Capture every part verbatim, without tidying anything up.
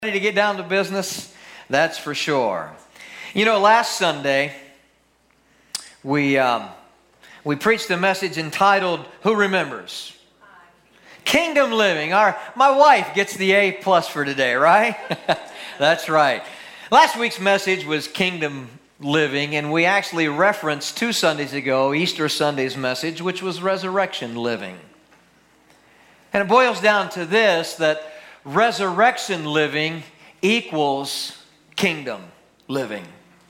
Ready to get down to business? That's for sure. You know, last Sunday, we um, we preached a message entitled, Who Remembers? Kingdom Living. Our My wife gets the A plus for today, right? That's right. Last week's message was Kingdom Living, and we actually referenced two Sundays ago, Easter Sunday's message, which was Resurrection Living. And it boils down to this, that resurrection living equals kingdom living.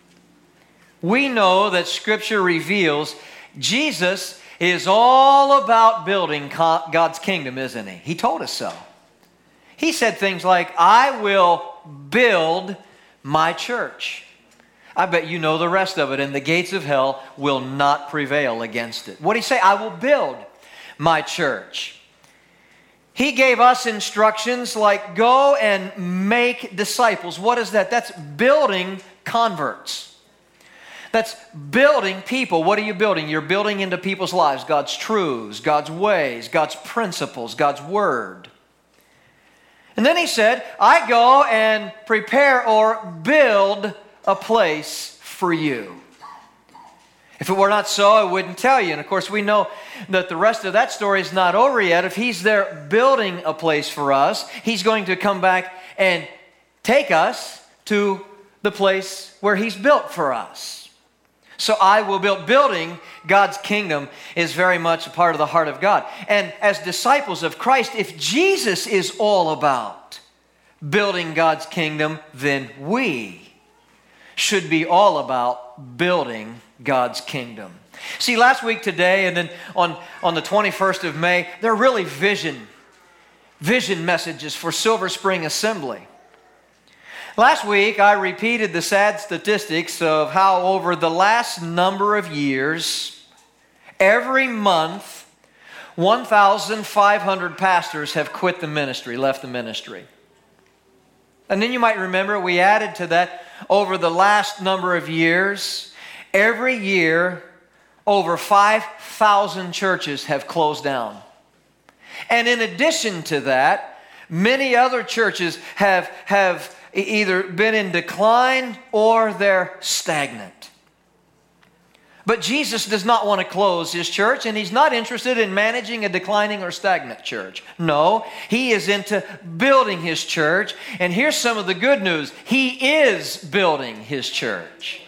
We know that Scripture reveals Jesus is all about building God's kingdom, isn't he? He told us so. He said things like, I will build my church. I bet you know the rest of it. And the gates of hell will not prevail against it. What did he say? I will build my church. He gave us instructions like go and make disciples. What is that? That's building converts. That's building people. What are you building? You're building into people's lives God's truths, God's ways, God's principles, God's word. And then he said, I go and prepare or build a place for you. If it were not so, I wouldn't tell you. And of course, we know that the rest of that story is not over yet. If he's there building a place for us, he's going to come back and take us to the place where he's built for us. So I will build. Building God's kingdom is very much a part of the heart of God. And as disciples of Christ, if Jesus is all about building God's kingdom, then we should be all about building God's kingdom. See, last week, today, and then on, on the twenty-first of May, they're really vision, vision messages for Silver Spring Assembly. Last week, I repeated the sad statistics of how over the last number of years, every month, one thousand five hundred pastors have quit the ministry, left the ministry. And then you might remember we added to that over the last number of years, every year, over five thousand churches have closed down. And in addition to that, many other churches have, have either been in decline or they're stagnant. But Jesus does not want to close his church, and he's not interested in managing a declining or stagnant church. No, he is into building his church. And here's some of the good news. He is building his church.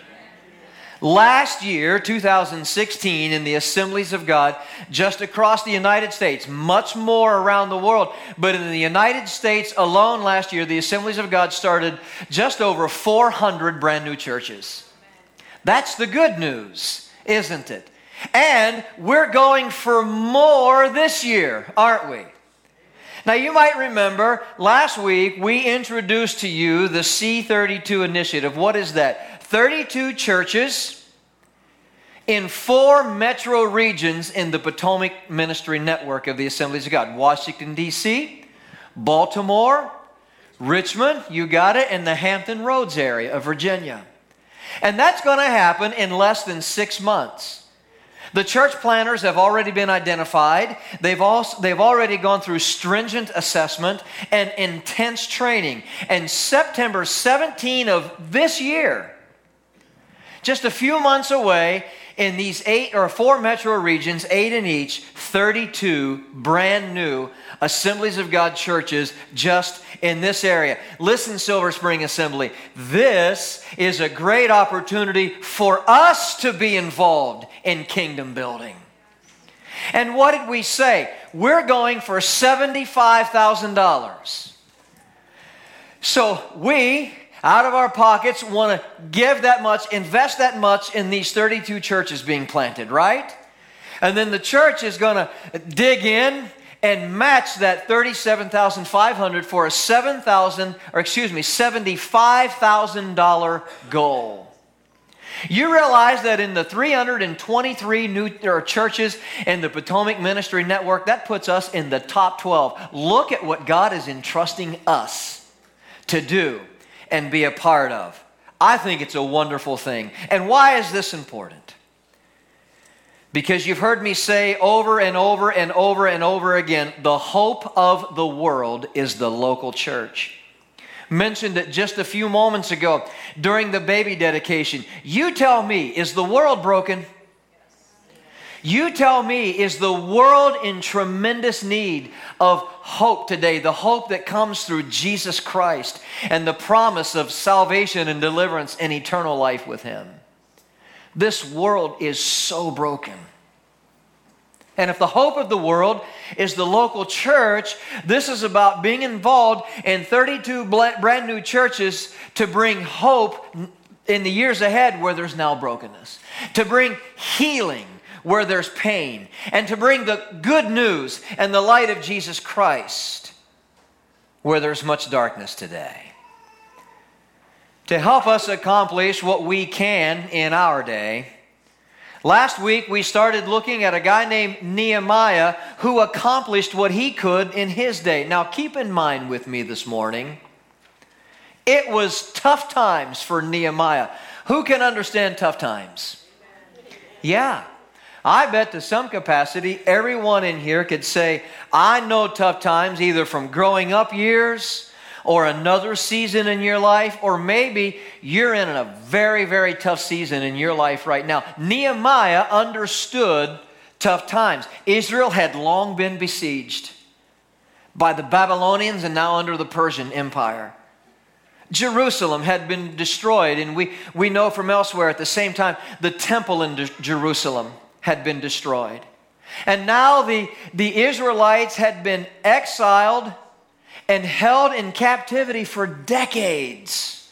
Last year, two thousand sixteen, in the Assemblies of God, just across the United States, much more around the world, but in the United States alone last year, the Assemblies of God started just over four hundred brand new churches. That's the good news, isn't it? And we're going for more this year, aren't we? Now, you might remember last week we introduced to you the C thirty-two initiative. What is that? thirty-two churches in four metro regions in the Potomac Ministry Network of the Assemblies of God. Washington, D C, Baltimore, Richmond, you got it, and the Hampton Roads area of Virginia. And that's going to happen in less than six months. The church planners have already been identified. They've also, they've already gone through stringent assessment and intense training. And September seventeenth of this year, just a few months away, in these eight or four metro regions, eight in each, thirty-two brand new Assemblies of God churches just in this area. Listen, Silver Spring Assembly, this is a great opportunity for us to be involved in kingdom building. And what did we say? We're going for seventy-five thousand dollars. So we, out of our pockets, want to give that much, invest that much in these thirty-two churches being planted, right? And then the church is going to dig in and match that thirty-seven thousand five hundred dollars for a seven thousand, or excuse me, seventy-five thousand dollars goal. You realize that in the three hundred twenty-three new or churches in the Potomac Ministry Network, that puts us in the top twelve. Look at what God is entrusting us to do and be a part of. I think it's a wonderful thing. And why is this important? Because you've heard me say over and over and over and over again, the hope of the world is the local church. mentioned it just a few moments ago during the baby dedication. You tell me, is the world broken? You tell me, is the world in tremendous need of hope today? The hope that comes through Jesus Christ and the promise of salvation and deliverance and eternal life with Him. This world is so broken. And if the hope of the world is the local church, this is about being involved in thirty-two brand new churches to bring hope in the years ahead where there's now brokenness, to bring healing where there's pain, and to bring the good news and the light of Jesus Christ where there's much darkness today. To help us accomplish what we can in our day, last week we started looking at a guy named Nehemiah who accomplished what he could in his day. Now keep in mind with me this morning, it was tough times for Nehemiah. Who can understand tough times? Yeah. I bet to some capacity, everyone in here could say, I know tough times either from growing up years or another season in your life, or maybe you're in a very, very tough season in your life right now. Nehemiah understood tough times. Israel had long been besieged by the Babylonians and now under the Persian Empire. Jerusalem had been destroyed, and we, we know from elsewhere at the same time the temple in Jerusalem had been destroyed. And now the, the Israelites had been exiled and held in captivity for decades.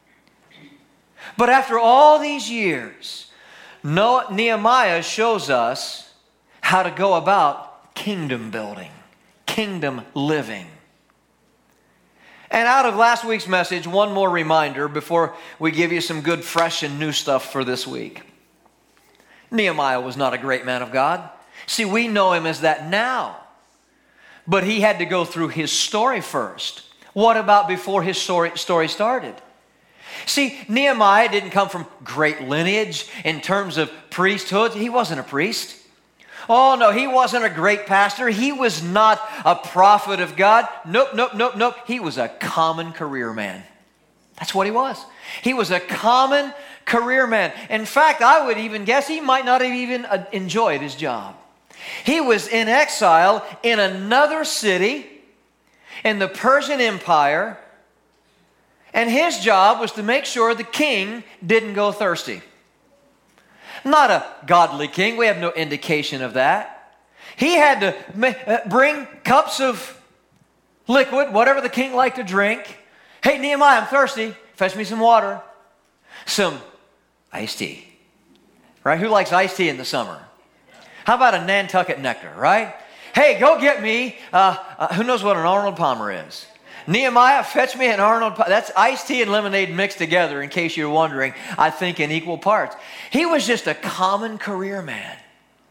But after all these years, Nehemiah shows us how to go about kingdom building, kingdom living. And out of last week's message, one more reminder before we give you some good, fresh, and new stuff for this week. Nehemiah was not a great man of God. See, we know him as that now. But he had to go through his story first. What about before his story, story started? See, Nehemiah didn't come from great lineage in terms of priesthood. He wasn't a priest. Oh, no, he wasn't a great pastor. He was not a prophet of God. Nope, nope, nope, nope. He was a common career man. That's what he was. He was a common career man. In fact, I would even guess he might not have even enjoyed his job. He was in exile in another city in the Persian Empire, and his job was to make sure the king didn't go thirsty. Not a godly king. We have no indication of that. He had to bring cups of liquid, whatever the king liked to drink. Hey, Nehemiah, I'm thirsty. Fetch me some water. Some iced tea. Right? Who likes iced tea in the summer? How about a Nantucket nectar, right? Hey, go get me, uh, uh, who knows what an Arnold Palmer is? Nehemiah, fetch me an Arnold Palmer. That's iced tea and lemonade mixed together, in case you're wondering, I think in equal parts. He was just a common career man.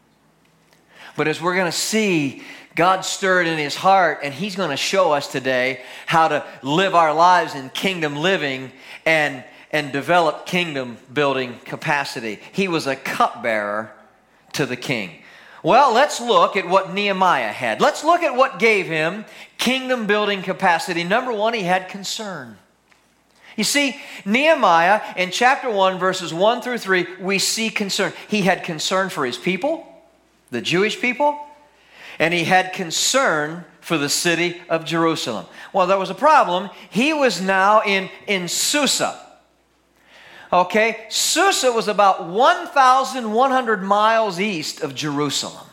But as we're going to see, God stirred in his heart, and he's going to show us today how to live our lives in kingdom living and, and develop kingdom building capacity. He was a cupbearer to the king. Well, let's look at what Nehemiah had. Let's look at what gave him kingdom building capacity. Number one, he had concern. You see, Nehemiah in chapter one, verses one through three, we see concern. He had concern for his people, the Jewish people, and he had concern for the city of Jerusalem. Well, there was a problem. He was now in, in Susa. Okay, Susa was about one thousand one hundred miles east of Jerusalem.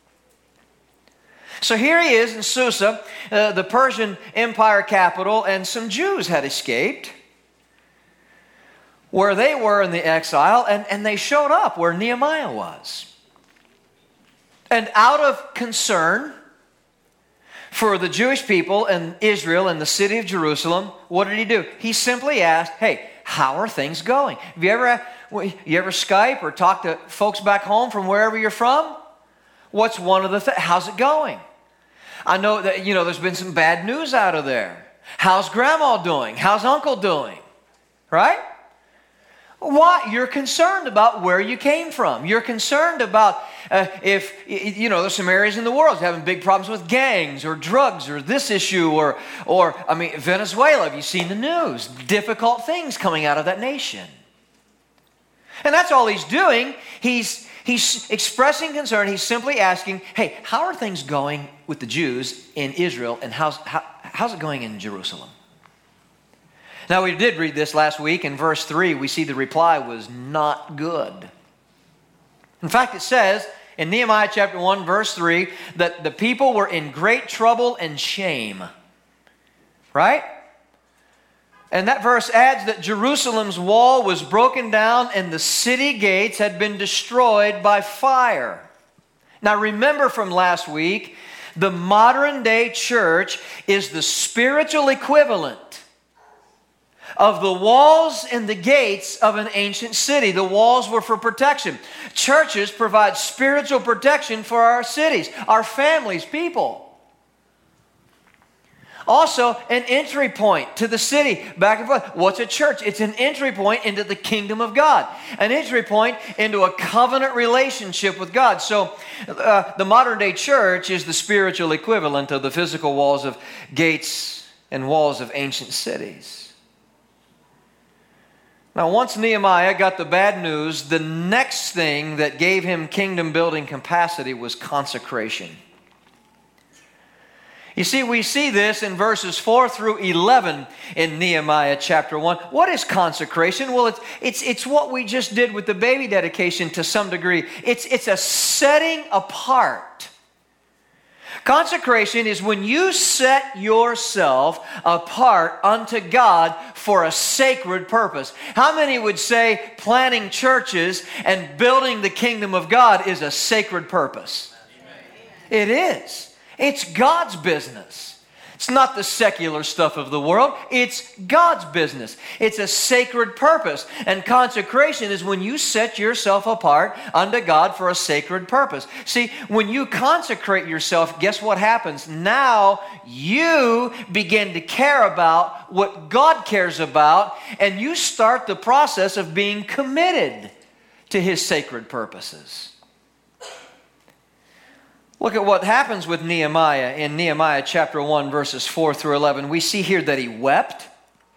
So here he is in Susa, uh, the Persian Empire capital, and some Jews had escaped where they were in the exile, and, and they showed up where Nehemiah was. And out of concern for the Jewish people and Israel and the city of Jerusalem, what did he do? He simply asked, hey, how are things going? Have you ever, you ever Skype or talk to folks back home from wherever you're from? What's one of the things? How's it going? I know that, you know, there's been some bad news out of there. How's grandma doing? How's uncle doing? Right? Why? You're concerned about where you came from. You're concerned about uh, if, you know, there's some areas in the world having big problems with gangs or drugs or this issue or, or I mean, Venezuela. Have you seen the news? Difficult things coming out of that nation. And that's all he's doing. He's, he's expressing concern. He's simply asking, hey, how are things going with the Jews in Israel, and how's, how, how's it going in Jerusalem? Now, we did read this last week. In verse three, we see the reply was not good. In fact, it says in Nehemiah chapter one, verse three, that the people were in great trouble and shame. Right? And that verse adds that Jerusalem's wall was broken down and the city gates had been destroyed by fire. Now, remember from last week, the modern day church is the spiritual equivalent of the walls and the gates of an ancient city. The walls were for protection. Churches provide spiritual protection for our cities, our families, people. Also, an entry point to the city, back and forth. What's a church? It's an entry point into the kingdom of God. An entry point into a covenant relationship with God. So, uh, the modern day church is the spiritual equivalent of the physical walls of gates and walls of ancient cities. Now, once Nehemiah got the bad news, the next thing that gave him kingdom building capacity was consecration. You see, we see this in verses four through eleven in Nehemiah chapter one. What is consecration? Well, it's, it's, it's what we just did with the baby dedication to some degree. It's, it's a setting apart. Consecration is when you set yourself apart unto God for a sacred purpose. How many would say planting churches and building the kingdom of God is a sacred purpose? Amen. It is. It's God's business. It's not the secular stuff of the world. It's God's business. It's a sacred purpose. And consecration is when you set yourself apart unto God for a sacred purpose. See, when you consecrate yourself, guess what happens? Now you begin to care about what God cares about, and you start the process of being committed to His sacred purposes. Look at what happens with Nehemiah in Nehemiah chapter one, verses four through eleven. We see here that he wept.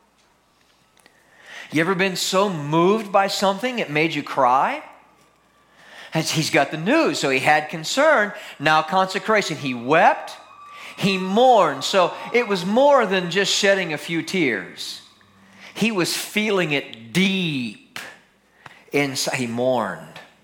You ever been so moved by something it made you cry? As he's got the news, so he had concern. Now consecration. He wept. He mourned. So it was more than just shedding a few tears. He was feeling it deep inside. He mourned.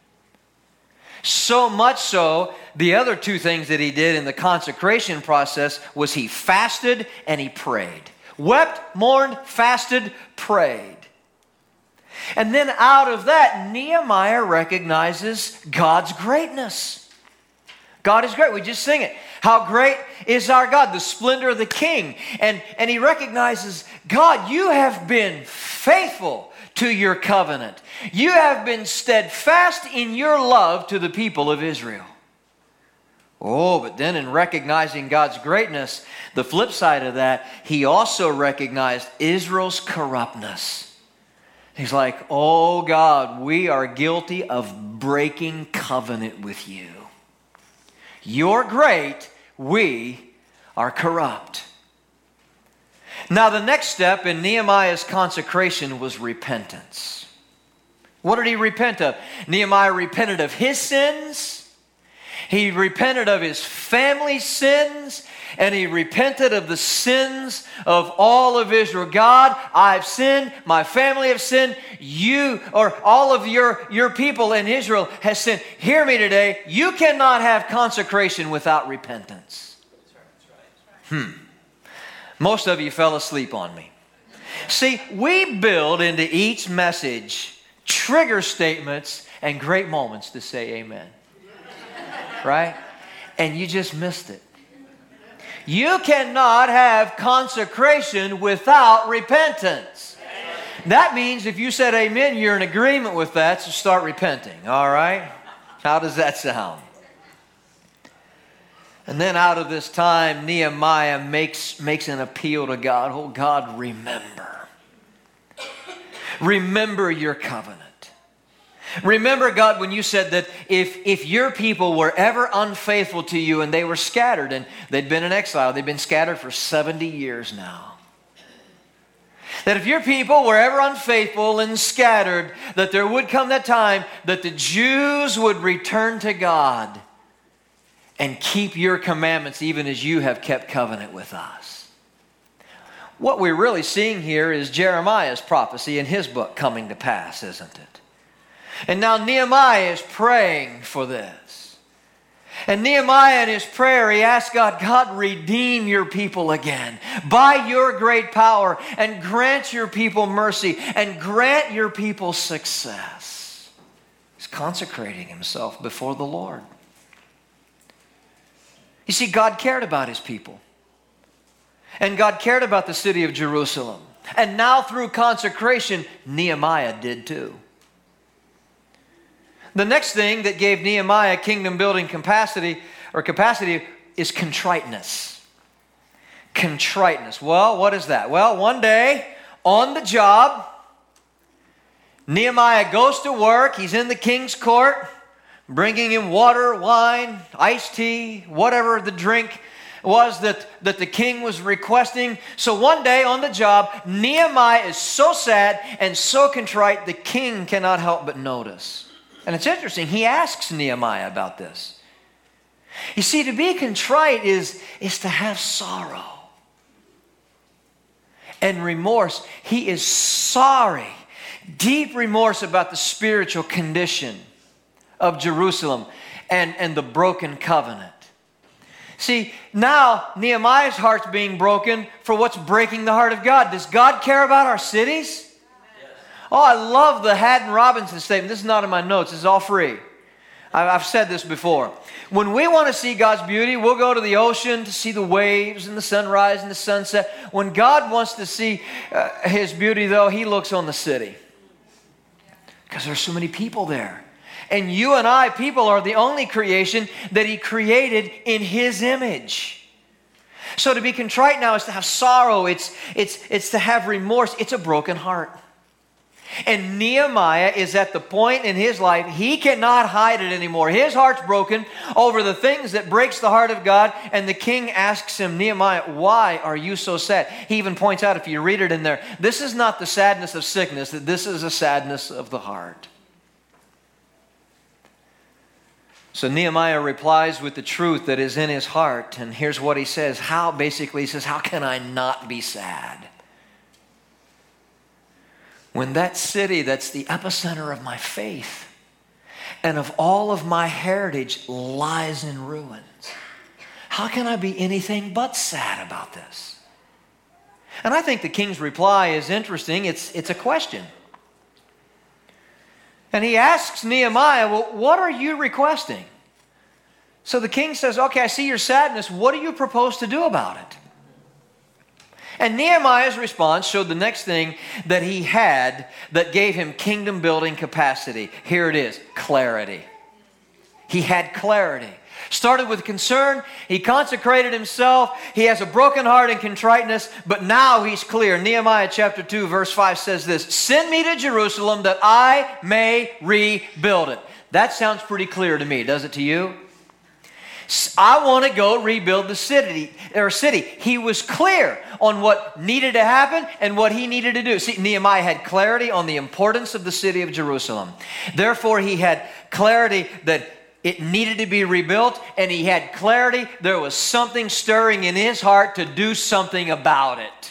So much so, the other two things that he did in the consecration process was he fasted and he prayed. Wept, mourned, fasted, prayed. And then out of that, Nehemiah recognizes God's greatness. God is great. We just sing it. How great is our God, the splendor of the King. And, and he recognizes, God, you have been faithful to your covenant. You have been steadfast in your love to the people of Israel. Oh, but then in recognizing God's greatness, the flip side of that, he also recognized Israel's corruptness. He's like, oh God, we are guilty of breaking covenant with you. You're great, we are corrupt. Now, the next step in Nehemiah's consecration was repentance. What did he repent of? Nehemiah repented of his sins. He repented of his family's sins. And he repented of the sins of all of Israel. God, I've sinned. My family have sinned. You, or all of your, your people in Israel has sinned. Hear me today. You cannot have consecration without repentance. Hmm. Most of you fell asleep on me. See, we build into each message trigger statements and great moments to say amen. Right? And you just missed it. You cannot have consecration without repentance. That means if you said amen, you're in agreement with that, so start repenting. All right? How does that sound? And then out of this time, Nehemiah makes, makes an appeal to God. Oh, God, remember. Remember your covenant. Remember, God, when you said that if, if your people were ever unfaithful to you and they were scattered, and they'd been in exile, they'd been scattered for seventy years now. That if your people were ever unfaithful and scattered, that there would come that time that the Jews would return to God and keep your commandments even as you have kept covenant with us. What we're really seeing here is Jeremiah's prophecy in his book coming to pass, isn't it? And now Nehemiah is praying for this. And Nehemiah in his prayer, he asks God, God, redeem your people again by your great power, and grant your people mercy, and grant your people success. He's consecrating himself before the Lord. You see, God cared about his people. And God cared about the city of Jerusalem. And now through consecration, Nehemiah did too. The next thing that gave Nehemiah kingdom building capacity or capacity is contriteness. Contriteness. Well, what is that? Well, one day on the job, Nehemiah goes to work. He's in the king's court, bringing him water, wine, iced tea, whatever the drink was that, that the king was requesting. So one day on the job, Nehemiah is so sad and so contrite, the king cannot help but notice. And it's interesting, he asks Nehemiah about this. You see, to be contrite is, is to have sorrow and remorse. He is sorry, deep remorse about the spiritual condition of Jerusalem and, and the broken covenant. See, now Nehemiah's heart's being broken for what's breaking the heart of God. Does God care about our cities? Oh, I love the Haddon Robinson statement. This is not in my notes. This is all free. I've said this before. When we want to see God's beauty, we'll go to the ocean to see the waves and the sunrise and the sunset. When God wants to see uh, His beauty, though, He looks on the city. Because there's so many people there. And you and I, people, are the only creation that He created in His image. So to be contrite now is to have sorrow. It's, it's, it's to have remorse. It's a broken heart. And Nehemiah is at the point in his life, he cannot hide it anymore. His heart's broken over the things that breaks the heart of God. And the king asks him, Nehemiah, why are you so sad? He even points out, if you read it in there, this is not the sadness of sickness, that this is a sadness of the heart. So Nehemiah replies with the truth that is in his heart. And here's what he says. How, basically, he says, how can I not be sad? When that city that's the epicenter of my faith and of all of my heritage lies in ruins, how can I be anything but sad about this? And I think the king's reply is interesting. It's, it's a question. And he asks Nehemiah, well, what are you requesting? So the king says, okay, I see your sadness. What do you propose to do about it? And Nehemiah's response showed the next thing that he had that gave him kingdom building capacity. Here it is, clarity. He had clarity. Started with concern. He consecrated himself. He has a broken heart and contriteness, but now he's clear. Nehemiah chapter two verse five says this, send me to Jerusalem that I may rebuild it. That sounds pretty clear to me, does it to you? I want to go rebuild the city, or city. He was clear on what needed to happen and what he needed to do. See, Nehemiah had clarity on the importance of the city of Jerusalem. Therefore, he had clarity that it needed to be rebuilt, and he had clarity there was something stirring in his heart to do something about it.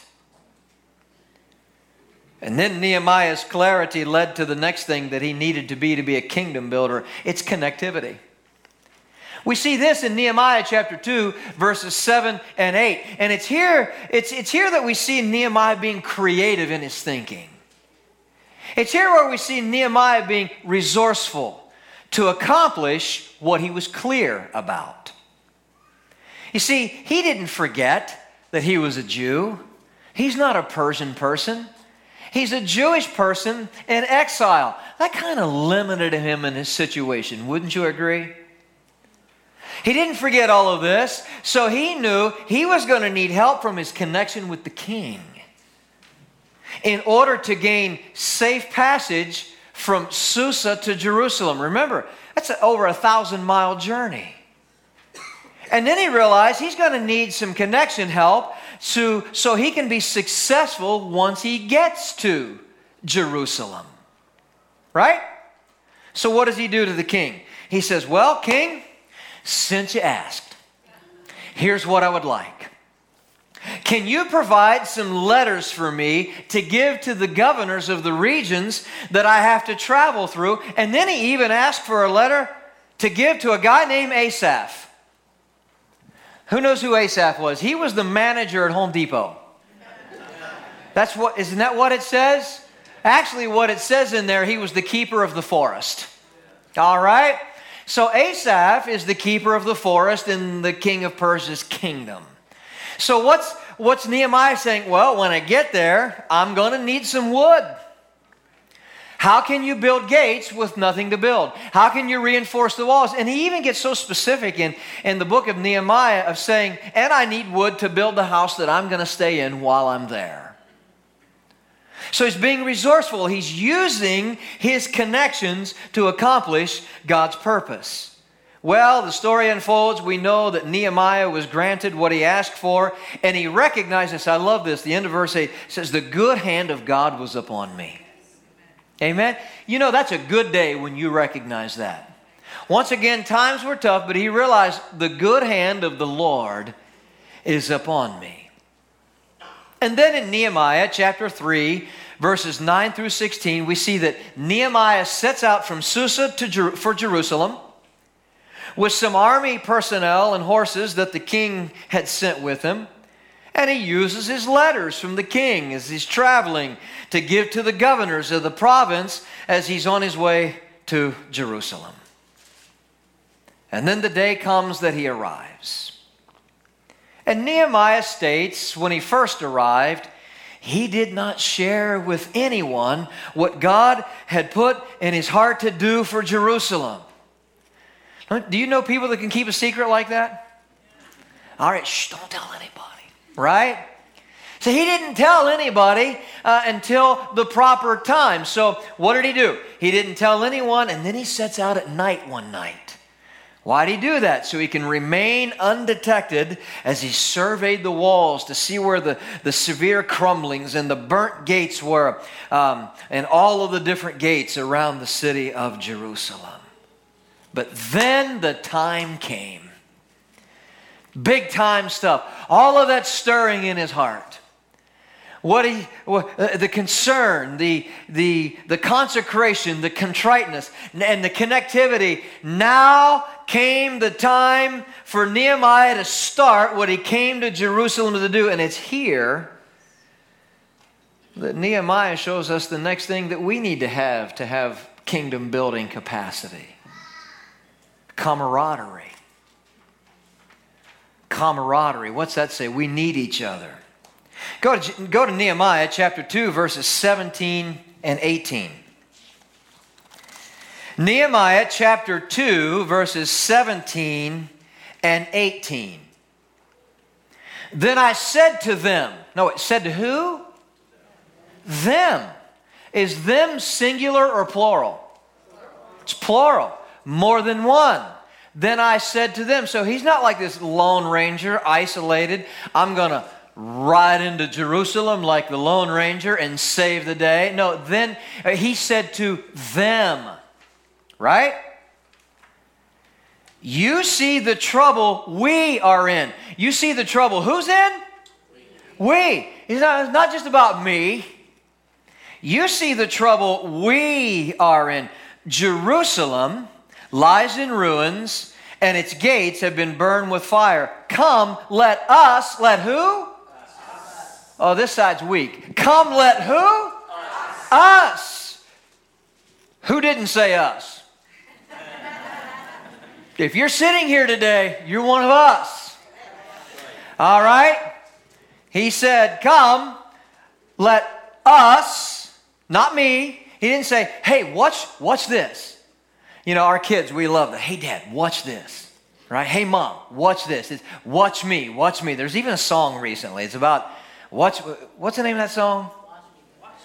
And then Nehemiah's clarity led to the next thing that he needed to be to be a kingdom builder. It's connectivity. We see this in Nehemiah chapter two, verses seven and eight. And it's here, it's, it's here that we see Nehemiah being creative in his thinking. It's here where we see Nehemiah being resourceful to accomplish what he was clear about. You see, he didn't forget that he was a Jew. He's not a Persian person. He's a Jewish person in exile. That kind of limited him in his situation. Wouldn't you agree? He didn't forget all of this, so he knew he was going to need help from his connection with the king. in order to gain safe passage from Susa to Jerusalem. Remember, that's a, over a thousand mile journey. And then he realized he's going to need some connection help to, so he can be successful once he gets to Jerusalem. Right? So what does he do to the king? He says, well, king, since you asked, here's what I would like. Can you provide some letters for me to give to the governors of the regions that I have to travel through? And then he even asked for a letter to give to a guy named Asaph. Who knows who Asaph was? He was the manager at Home Depot. That's what, isn't that what it says? Actually, what it says in there, he was the keeper of the forest. All right? So Asaph is the keeper of the forest in the king of Persia's kingdom. So what's, what's Nehemiah saying? Well, when I get there, I'm going to need some wood. How can you build gates with nothing to build? How can you reinforce the walls? And he even gets so specific in, in the book of Nehemiah of saying, and I need wood to build the house that I'm going to stay in while I'm there. So he's being resourceful. He's using his connections to accomplish God's purpose. Well, the story unfolds. We know that Nehemiah was granted what he asked for, and he recognized this. I love this. The end of verse eight says, the good hand of God was upon me. Amen? You know, that's a good day when you recognize that. Once again, times were tough, but he realized the good hand of the Lord is upon me. And then in Nehemiah chapter three, verses nine through sixteen, we see that Nehemiah sets out from Susa to Jer- for Jerusalem with some army personnel and horses that the king had sent with him. And he uses his letters from the king as he's traveling to give to the governors of the province as he's on his way to Jerusalem. And then the day comes that he arrives. And Nehemiah states when he first arrived, he did not share with anyone what God had put in his heart to do for Jerusalem. Do you know people that can keep a secret like that? All right, shh, don't tell anybody. Right? So he didn't tell anybody uh, until the proper time. So what did he do? He didn't tell anyone, and then he sets out at night one night. Why did he do that? So he can remain undetected as he surveyed the walls to see where the, the severe crumblings and the burnt gates were, um, and all of the different gates around the city of Jerusalem. But then the time came. Big time stuff. All of that stirring in his heart. What he, what, uh, the concern, the, the, the consecration, the contriteness, and the connectivity. Now came the time for Nehemiah to start what he came to Jerusalem to do. And it's here that Nehemiah shows us the next thing that we need to have to have kingdom building capacity. Camaraderie. Camaraderie. What's that say? We need each other. Go to, go to Nehemiah chapter two, verses seventeen and eighteen. Nehemiah chapter two, verses seventeen and eighteen. Then I said to them, no, it said to who? Them. Is them singular or plural? It's plural. More than one. Then I said to them. So he's not like this lone ranger, isolated. I'm going to ride into Jerusalem like the Lone Ranger and save the day. No, then he said to them, right? You see the trouble we are in. You see the trouble who's in? We. we. It's not, it's not just about me. You see the trouble we are in. Jerusalem lies in ruins, and its gates have been burned with fire. Come, let us, let who? Us. Oh, this side's weak. Come, let who? Us. Us. Who didn't say us? If you're sitting here today, you're one of us. All right? He said, come, let us, not me. He didn't say, hey, watch, watch this. You know, our kids, we love that. Hey, Dad, watch this. Right? Hey, Mom, watch this. It's watch me, watch me. There's even a song recently. It's about, watch, what's the name of that song?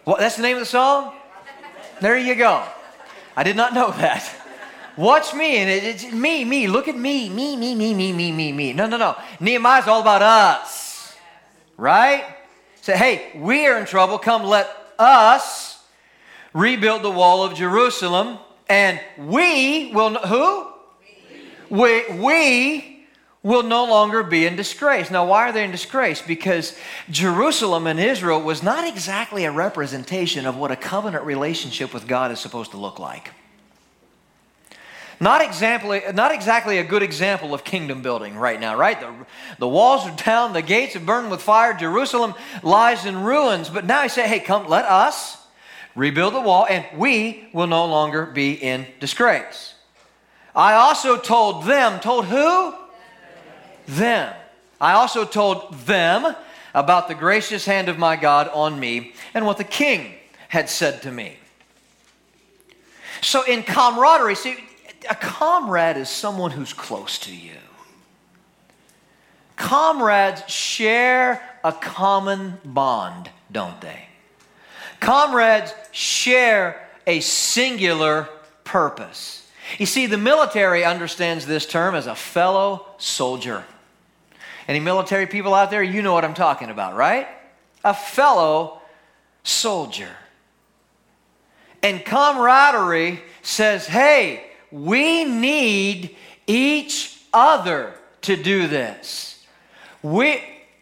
What, that's the name of the song? There you go. I did not know that. Watch me, and it, it's me, me. Look at me, me, me, me, me, me, me, me. No, no, no. Nehemiah's all about us, right? Say, hey, we are in trouble. Come, let us rebuild the wall of Jerusalem, and we will. Who? We. We. we will no longer be in disgrace. Now, why are they in disgrace? Because Jerusalem and Israel was not exactly a representation of what a covenant relationship with God is supposed to look like. Not exactly, not exactly a good example of kingdom building right now, right? The, the walls are down, the gates have burned with fire, Jerusalem lies in ruins. But now he said, hey, come, let us rebuild the wall, and we will no longer be in disgrace. I also told them, told who? Them. I also told them about the gracious hand of my God on me and what the king had said to me. So in camaraderie, see, a comrade is someone who's close to you. Comrades share a common bond, don't they? Comrades share a singular purpose. You see, the military understands this term as a fellow soldier. Any military people out there, you know what I'm talking about, right? A fellow soldier. And camaraderie says, hey, we need each other to do this. We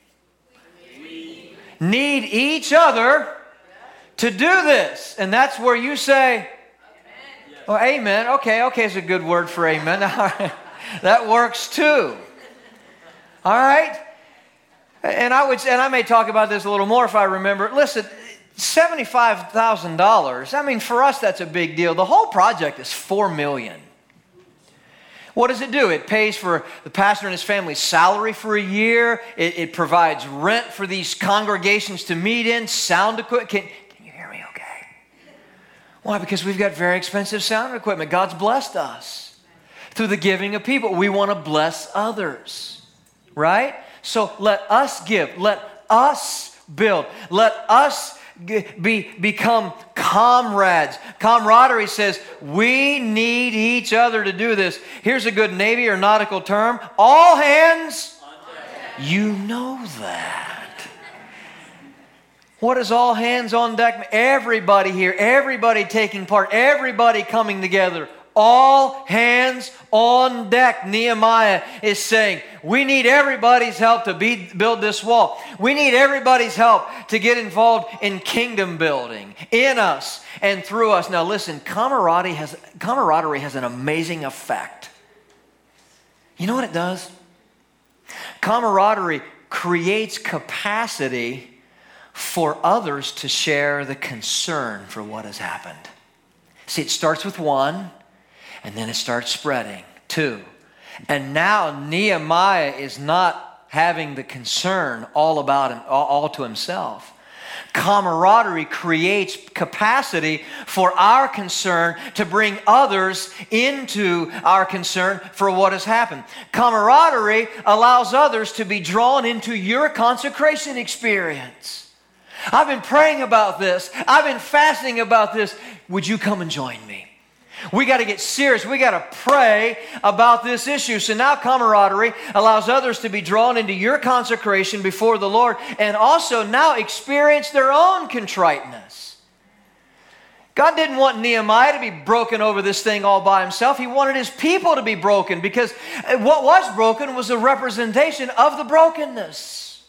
need each other to do this. And that's where you say, oh, amen. Okay, okay, it's a good word for amen. That works too. All right? And I would, and I may talk about this a little more if I remember. Listen, seventy-five thousand dollars, I mean, for us, that's a big deal. The whole project is four million dollars. What does it do? It pays for the pastor and his family's salary for a year. It, it provides rent for these congregations to meet in, sound equipment. Can, can you hear me okay? Why? Because we've got very expensive sound equipment. God's blessed us through the giving of people. We want to bless others. Right? So let us give. Let us build. Let us be, become comrades. Camaraderie says we need each other to do this. Here's a good Navy or nautical term. All hands. You know that. What is all hands on deck? Everybody here. Everybody taking part. Everybody coming together. All hands on deck. Nehemiah is saying, we need everybody's help to be, build this wall. We need everybody's help to get involved in kingdom building, in us and through us. Now listen, camaraderie has, camaraderie has an amazing effect. You know what it does? Camaraderie creates capacity for others to share the concern for what has happened. See, it starts with one, and then it starts spreading. Two. And now Nehemiah is not having the concern all about him, all, all to himself. Camaraderie creates capacity for our concern to bring others into our concern for what has happened. Camaraderie allows others to be drawn into your consecration experience. I've been praying about this. I've been fasting about this. Would you come and join me? We got to get serious. We got to pray about this issue. So now camaraderie allows others to be drawn into your consecration before the Lord and also now experience their own contriteness. God didn't want Nehemiah to be broken over this thing all by himself. He wanted his people to be broken because what was broken was a representation of the brokenness.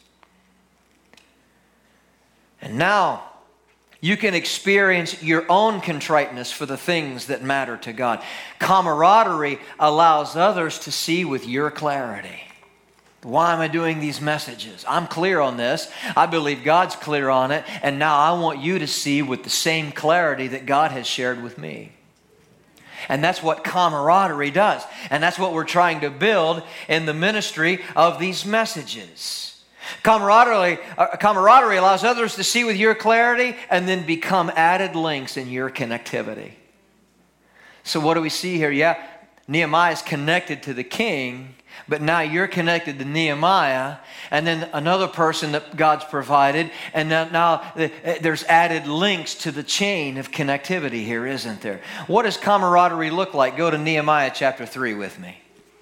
And now you can experience your own contriteness for the things that matter to God. Camaraderie allows others to see with your clarity. Why am I doing these messages? I'm clear on this. I believe God's clear on it. And now I want you to see with the same clarity that God has shared with me. And that's what camaraderie does. And that's what we're trying to build in the ministry of these messages. Camaraderie, uh, camaraderie allows others to see with your clarity and then become added links in your connectivity. So what do we see here? Yeah, Nehemiah is connected to the king, but now you're connected to Nehemiah, and then another person that God's provided, and now, now there's added links to the chain of connectivity here, isn't there? What does camaraderie look like? Go to Nehemiah chapter three with me.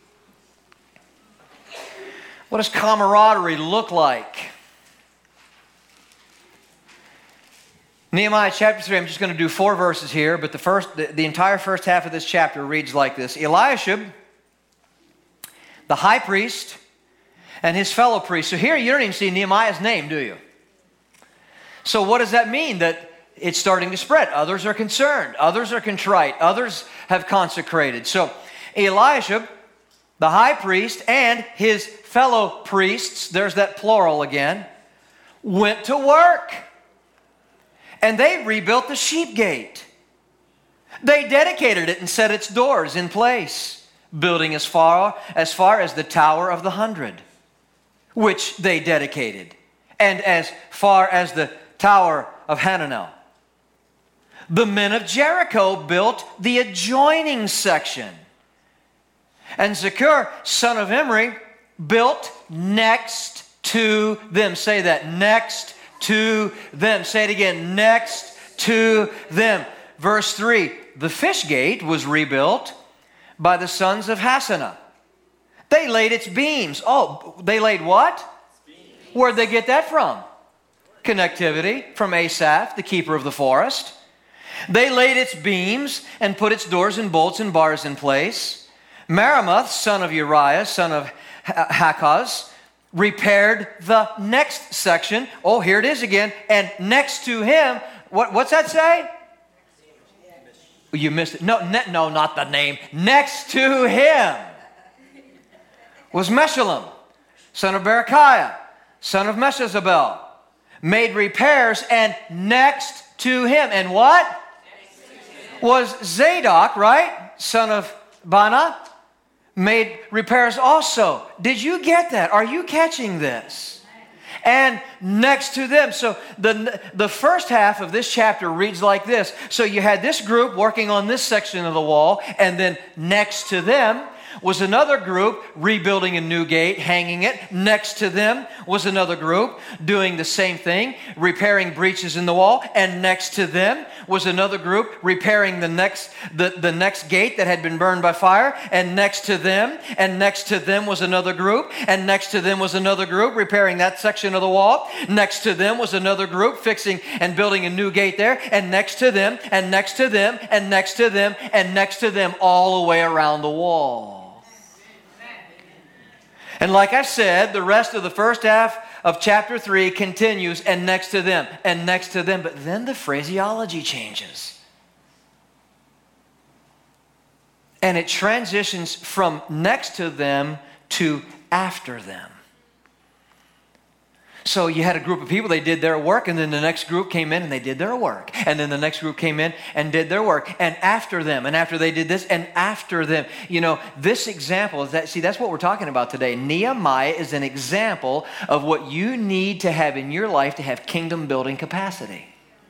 What does camaraderie look like? Nehemiah chapter three, I'm just going to do four verses here, but the first, the, the entire first half of this chapter reads like this. Eliashib, the high priest, and his fellow priests. So here you don't even see Nehemiah's name, do you? So what does that mean? That it's starting to spread. Others are concerned. Others are contrite. Others have consecrated. So Eliashib, the high priest, and his fellow priests, there's that plural again, went to work. And they rebuilt the sheep gate. They dedicated it and set its doors in place, building as far as far as the Tower of the Hundred, which they dedicated, and as far as the Tower of Hananel. The men of Jericho built the adjoining section, and Zakur, son of Imri, built next to them. Say that, next to them. Say it again, next to them. Verse three, the fish gate was rebuilt by the sons of Hassenaah. They laid its beams. Oh, they laid what? Beams. Where'd they get that from? Connectivity from Asaph, the keeper of the forest. They laid its beams and put its doors and bolts and bars in place. Meremoth, son of Uriah, son of Hakaz, repaired the next section. Oh, here it is again. And next to him, what, what's that say? You missed it. No, ne- no, not the name. Next to him was Meshullam, son of Berechiah, son of Meshezabel, made repairs, and next to him. And what? Was Zadok, right? Son of Bana, made repairs also. Did you get that? Are you catching this? And next to them. So the, the first half of this chapter reads like this. So you had this group working on this section of the wall, and then next to them was another group rebuilding a new gate, hanging it. Next to them was another group doing the same thing, repairing breaches in the wall. And next to them was another group repairing the next the, the next gate that had been burned by fire. And next to them, and next to them was another group. And next to them was another group repairing that section of the wall. Next to them was another group fixing and building a new gate there. And next to them, and next to them, and next to them, and next to them, all the way around the wall. And like I said, the rest of the first half of chapter three continues, and next to them, and next to them. But then the phraseology changes. And it transitions from next to them to after them. So you had a group of people, they did their work, and then the next group came in and they did their work. And then the next group came in and did their work. And after them, and after they did this, and after them. You know, this example, is that. see, that's what we're talking about today. Nehemiah is an example of what you need to have in your life to have kingdom building capacity.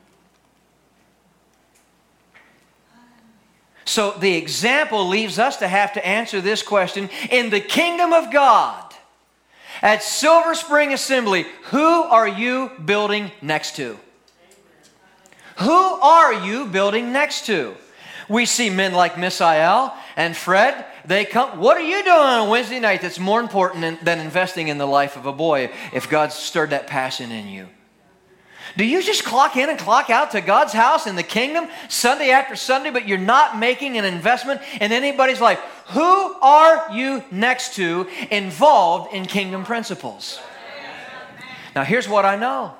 So the example leaves us to have to answer this question. In the kingdom of God, at Silver Spring Assembly, who are you building next to? Who are you building next to? We see men like Misael and Fred. They come. What are you doing on a Wednesday night that's more important than investing in the life of a boy if God's stirred that passion in you? Do you just clock in and clock out to God's house in the kingdom Sunday after Sunday, but you're not making an investment in anybody's life? Who are you next to involved in kingdom principles? Now, here's what I know.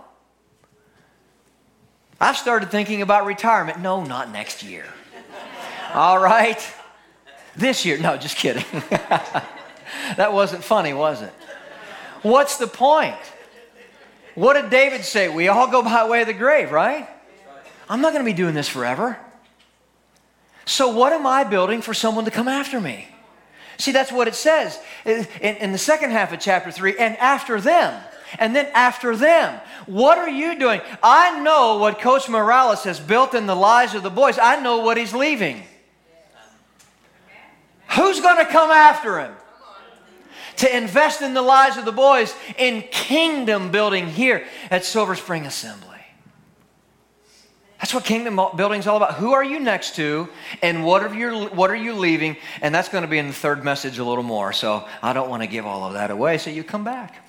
I've started thinking about retirement. No, not next year. All right. This year. No, just kidding. That wasn't funny, was it? What's the point? What did David say? We all go by way of the grave, right? I'm not going to be doing this forever. So what am I building for someone to come after me? See, that's what it says in, in the second half of chapter three, and after them. And then after them. What are you doing? I know what Coach Morales has built in the lives of the boys. I know what he's leaving. Who's going to come after him? To invest in the lives of the boys in kingdom building here at Silver Spring Assembly. That's what kingdom building is all about. Who are you next to, and what are you, what are you leaving? And that's going to be in the third message a little more, so I don't want to give all of that away, so you come back.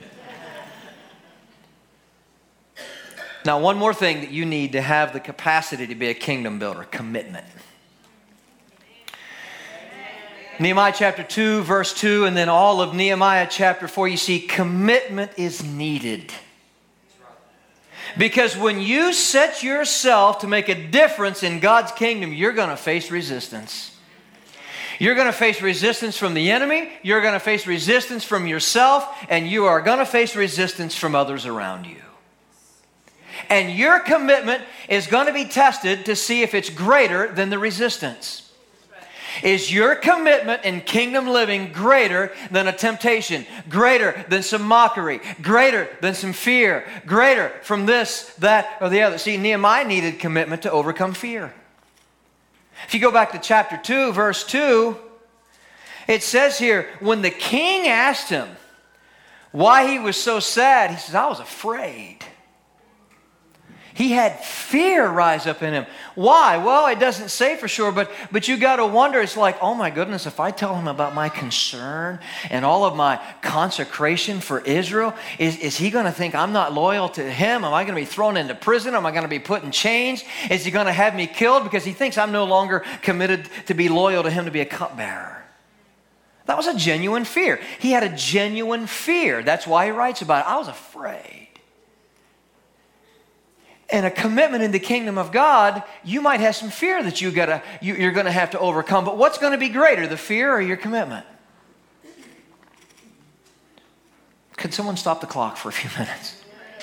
Now, one more thing that you need to have the capacity to be a kingdom builder: commitment. Nehemiah chapter two, verse two, and then all of Nehemiah chapter four, you see commitment is needed. Because when you set yourself to make a difference in God's kingdom, you're going to face resistance. You're going to face resistance from the enemy, you're going to face resistance from yourself, and you are going to face resistance from others around you. And your commitment is going to be tested to see if it's greater than the resistance. Is your commitment in kingdom living greater than a temptation, greater than some mockery, greater than some fear, greater from this, that, or the other? See, Nehemiah needed commitment to overcome fear. If you go back to chapter two, verse two, it says here, when the king asked him why he was so sad, he says, I was afraid. He had fear rise up in him. Why? Well, it doesn't say for sure, but, but you got to wonder. It's like, oh my goodness, if I tell him about my concern and all of my consecration for Israel, is, is he going to think I'm not loyal to him? Am I going to be thrown into prison? Am I going to be put in chains? Is he going to have me killed because he thinks I'm no longer committed to be loyal to him, to be a cupbearer? That was a genuine fear. He had a genuine fear. That's why he writes about it. I was afraid. And a commitment in the kingdom of God, you might have some fear that you gotta, you, you're going to have to overcome. But what's going to be greater, the fear or your commitment? Could someone stop the clock for a few minutes?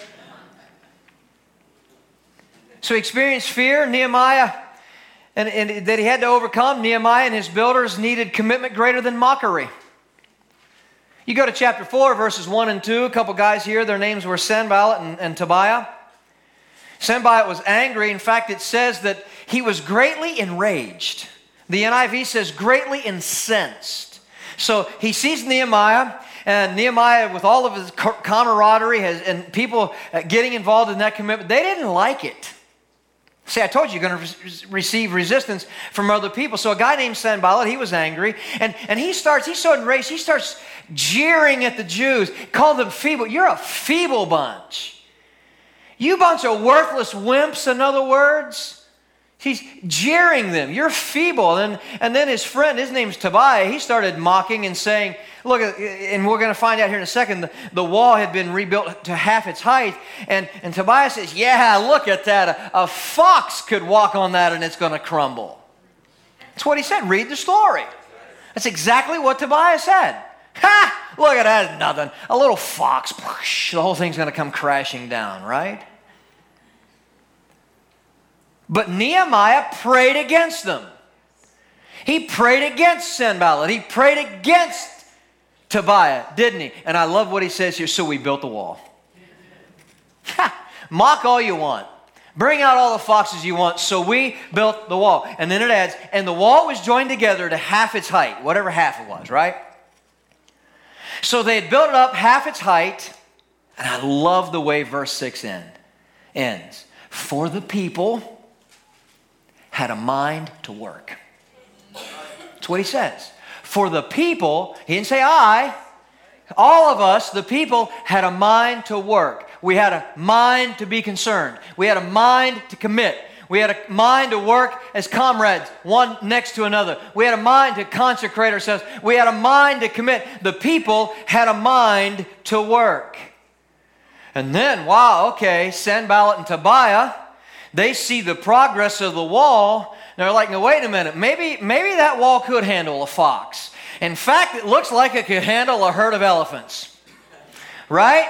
So he experienced fear, Nehemiah, and, and that he had to overcome. Nehemiah and his builders needed commitment greater than mockery. You go to chapter four, verses one and two. A couple guys here, their names were Sanballat and, and Tobiah. Sanballat was angry. In fact, it says that he was greatly enraged. The N I V says greatly incensed. So he sees Nehemiah, and Nehemiah, with all of his camaraderie has, and people getting involved in that commitment, they didn't like it. See, I told you you're going to re- receive resistance from other people. So a guy named Sanballat, he was angry, and, and he starts, he's so enraged, he starts jeering at the Jews, called them feeble. You're a feeble bunch. You bunch of worthless wimps, in other words. He's jeering them. You're feeble. And, and then his friend, his name's Tobiah, he started mocking and saying, look, and we're going to find out here in a second, the, the wall had been rebuilt to half its height. And, and Tobiah says, yeah, look at that. A, a fox could walk on that and it's going to crumble. That's what he said. Read the story. That's exactly what Tobiah said. Ha! Look at that. Nothing. A little fox. The whole thing's going to come crashing down, right? But Nehemiah prayed against them. He prayed against Sanballat. He prayed against Tobiah, didn't he? And I love what he says here. So we built the wall. Ha! Mock all you want. Bring out all the foxes you want. So we built the wall. And then it adds, and the wall was joined together to half its height, whatever half it was, right? So they had built it up half its height. And I love the way verse six end, ends. For the people had a mind to work. That's what he says. For the people, he didn't say I, all of us, the people, had a mind to work. We had a mind to be concerned. We had a mind to commit. We had a mind to work as comrades, one next to another. We had a mind to consecrate ourselves. We had a mind to commit. The people had a mind to work. And then, wow, okay, Sanballat and Tobiah, they see the progress of the wall. They're like, no, wait a minute. Maybe, maybe that wall could handle a fox. In fact, it looks like it could handle a herd of elephants. Right?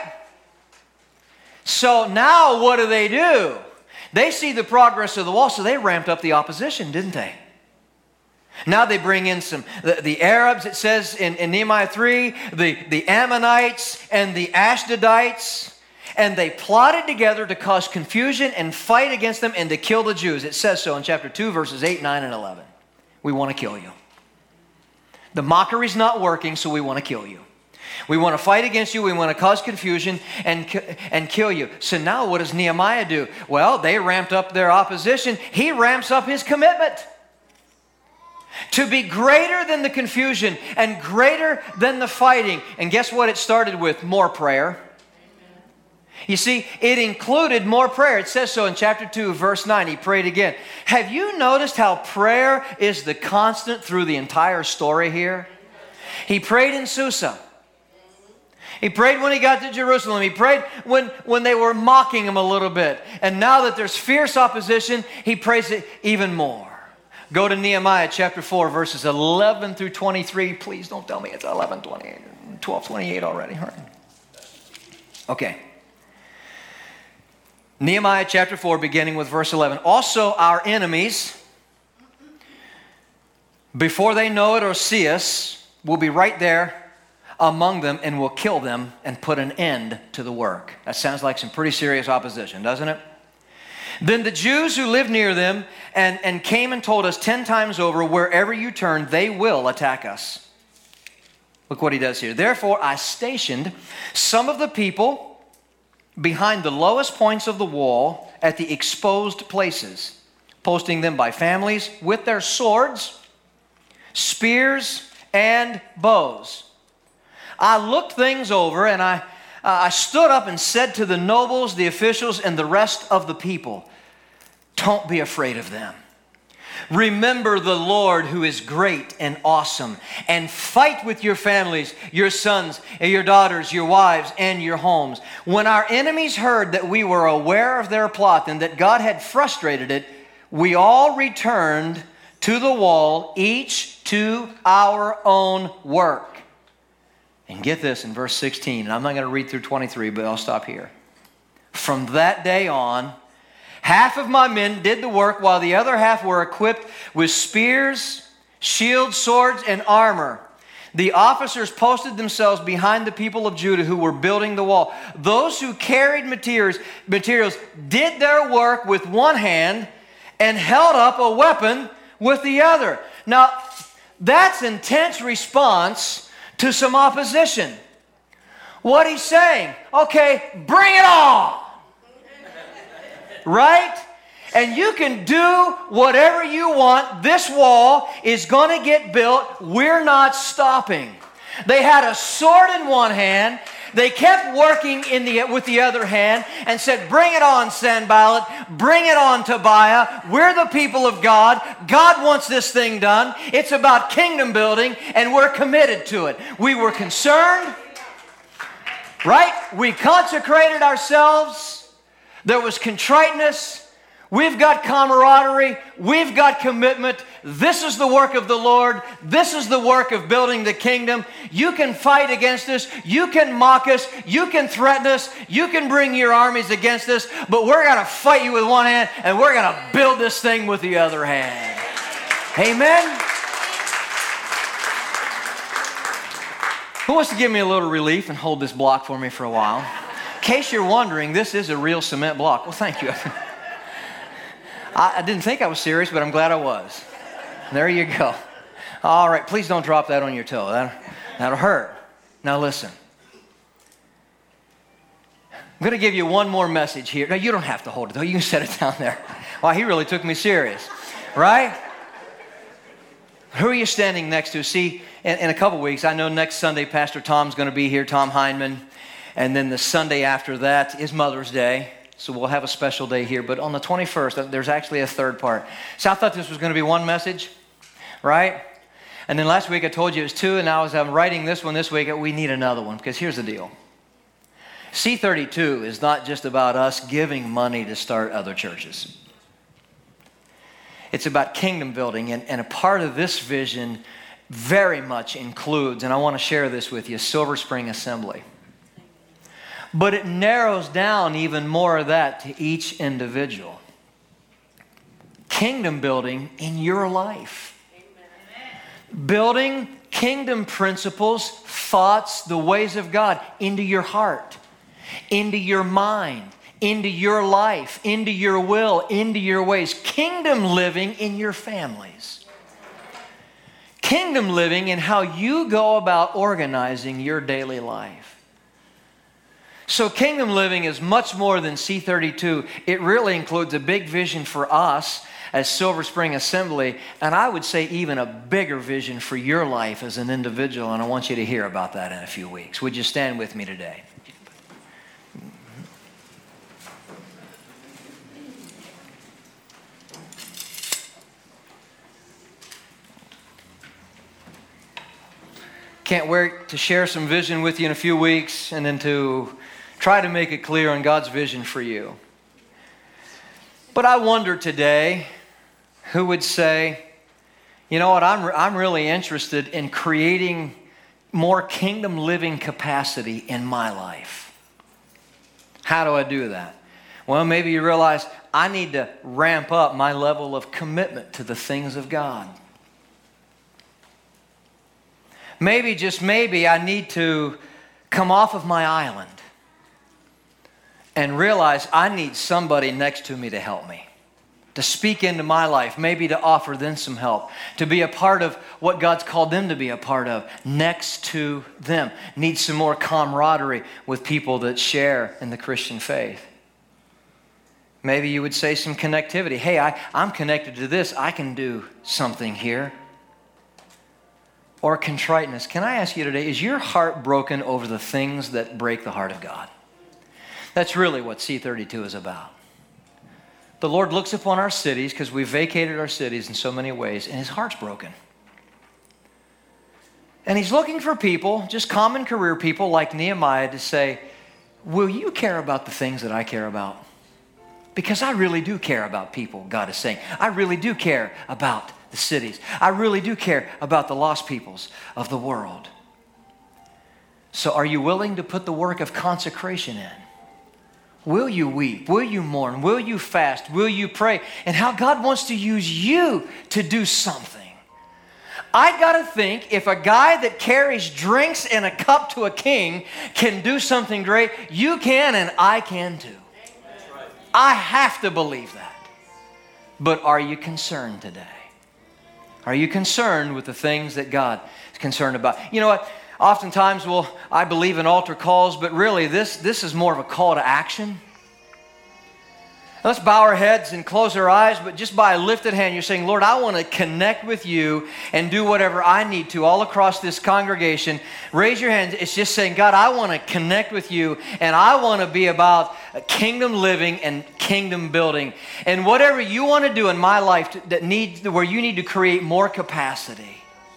So now what do they do? They see the progress of the wall, so they ramped up the opposition, didn't they? Now they bring in some, the, the Arabs, it says in, in Nehemiah three, the, the Ammonites and the Ashdodites. And they plotted together to cause confusion and fight against them and to kill the Jews. It says so in chapter two, verses eight, nine, and eleven. We want to kill you. The mockery's not working, so we want to kill you. We want to fight against you. We want to cause confusion and, and kill you. So now what does Nehemiah do? Well, they ramped up their opposition. He ramps up his commitment to be greater than the confusion and greater than the fighting. And guess what it started with? More prayer. You see, it included more prayer. It says so in chapter two, verse nine. He prayed again. Have you noticed how prayer is the constant through the entire story here? He prayed in Susa. He prayed when he got to Jerusalem. He prayed when, when they were mocking him a little bit. And now that there's fierce opposition, he prays it even more. Go to Nehemiah chapter four, verses eleven through twenty-three. Please don't tell me it's eleven twenty-eight, twelve twenty-eight already. All right. Okay. Nehemiah chapter four, beginning with verse eleven. Also our enemies, before they know it or see us, will be right there among them and will kill them and put an end to the work. That sounds like some pretty serious opposition, doesn't it? Then the Jews who lived near them and, and came and told us ten times over, wherever you turn, they will attack us. Look what he does here. Therefore I stationed some of the people behind the lowest points of the wall at the exposed places, posting them by families with their swords, spears, and bows. I looked things over, and I, uh, I stood up and said to the nobles, the officials, and the rest of the people, don't be afraid of them. Remember the Lord who is great and awesome, and fight with your families, your sons, and your daughters, your wives, and your homes. When our enemies heard that we were aware of their plot and that God had frustrated it, we all returned to the wall, each to our own work. And get this in verse sixteen, and I'm not going to read through twenty-three, but I'll stop here. From that day on, half of my men did the work, while the other half were equipped with spears, shields, swords, and armor. The officers posted themselves behind the people of Judah who were building the wall. Those who carried materials, materials did their work with one hand and held up a weapon with the other. Now, that's intense response to some opposition. What he's saying, okay, bring it on. Right? And you can do whatever you want. This wall is going to get built. We're not stopping. They had a sword in one hand. They kept working in the, with the other hand and said, bring it on, Sanballat. Bring it on, Tobiah. We're the people of God. God wants this thing done. It's about kingdom building, and we're committed to it. We were concerned, right? We consecrated ourselves. There was contriteness. We've got camaraderie. We've got commitment. This is the work of the Lord. This is the work of building the kingdom. You can fight against us. You can mock us. You can threaten us. You can bring your armies against us. But we're going to fight you with one hand, and we're going to build this thing with the other hand. Amen? Who wants to give me a little relief and hold this block for me for a while? In case you're wondering, this is a real cement block. Well, thank you. I, I didn't think I was serious, but I'm glad I was. There you go. All right, please don't drop that on your toe. That, that'll hurt. Now listen. I'm going to give you one more message here. No, you don't have to hold it, though. You can set it down there. Wow, he really took me serious. Right? Who are you standing next to? See, in, in a couple weeks, I know next Sunday, Pastor Tom's going to be here, Tom Heineman. And then the Sunday after that is Mother's Day. So we'll have a special day here. But on the twenty-first, there's actually a third part. So I thought this was going to be one message, right? And then last week I told you it was two, and now as I'm writing this one this week, we need another one. Because here's the deal. C thirty-two is not just about us giving money to start other churches. It's about kingdom building. And, and a part of this vision very much includes, and I want to share this with you, Silver Spring Assembly. But it narrows down even more of that to each individual. Kingdom building in your life. Amen. Building kingdom principles, thoughts, the ways of God into your heart, into your mind, into your life, into your will, into your ways. Kingdom living in your families. kingdom living in how you go about organizing your daily life. So kingdom living is much more than C thirty-two. It really includes a big vision for us as Silver Spring Assembly, and I would say even a bigger vision for your life as an individual, and I want you to hear about that in a few weeks. Would you stand with me today? Can't wait to share some vision with you in a few weeks and then to try to make it clear on God's vision for you. But I wonder today who would say, you know what, I'm, I'm really interested in creating more kingdom living capacity in my life. How do I do that? Well, maybe you realize I need to ramp up my level of commitment to the things of God. Maybe, just maybe, I need to come off of my island and realize I need somebody next to me to help me, to speak into my life, maybe to offer them some help, to be a part of what God's called them to be a part of next to them. Need some more camaraderie with people that share in the Christian faith. Maybe you would say some connectivity. Hey, I, I'm connected to this. I can do something here. Or contriteness. Can I ask you today, is your heart broken over the things that break the heart of God? That's really what C thirty-two is about. The Lord looks upon our cities, because we've vacated our cities in so many ways, and His heart's broken. And He's looking for people, just common career people like Nehemiah, to say, will you care about the things that I care about? Because I really do care about people, God is saying. I really do care about the cities. I really do care about the lost peoples of the world. So are you willing to put the work of consecration in? Will you weep? Will you mourn? Will you fast? Will you pray? And how God wants to use you to do something. I gotta think, if a guy that carries drinks in a cup to a king can do something great, you can and I can too. I have to believe that. But are you concerned today? Are you concerned with the things that God is concerned about? You know what? Oftentimes, well, I believe in altar calls, but really this, this is more of a call to action. Let's bow our heads and close our eyes, but just by a lifted hand, you're saying, Lord, I want to connect with you and do whatever I need to all across this congregation. Raise your hands. It's just saying, God, I want to connect with you, and I want to be about kingdom living and kingdom building. And whatever you want to do in my life to, that needs, where you need to create more capacity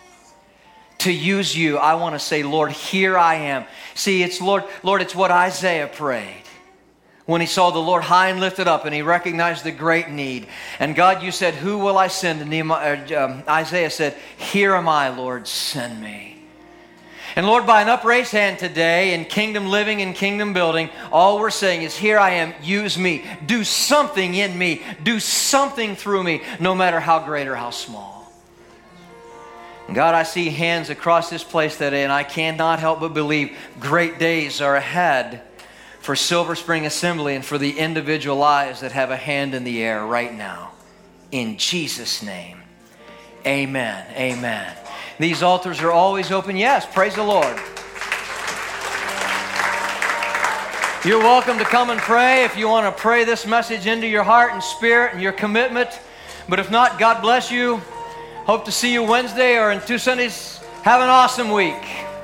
to use you, I want to say, Lord, here I am. See, it's Lord, Lord, it's what Isaiah prayed when he saw the Lord high and lifted up, and he recognized the great need. And God, you said, who will I send? And Nehemiah, um, Isaiah said, here am I, Lord, send me. And Lord, by an upraised hand today in kingdom living and kingdom building, all we're saying is, here I am, use me. Do something in me. Do something through me, no matter how great or how small. And God, I see hands across this place today, and I cannot help but believe great days are ahead for Silver Spring Assembly and for the individual lives that have a hand in the air right now. In Jesus' name, amen, amen. These altars are always open. Yes, praise the Lord. You're welcome to come and pray if you want to pray this message into your heart and spirit and your commitment. But if not, God bless you. Hope to see you Wednesday or in two Sundays. Have an awesome week.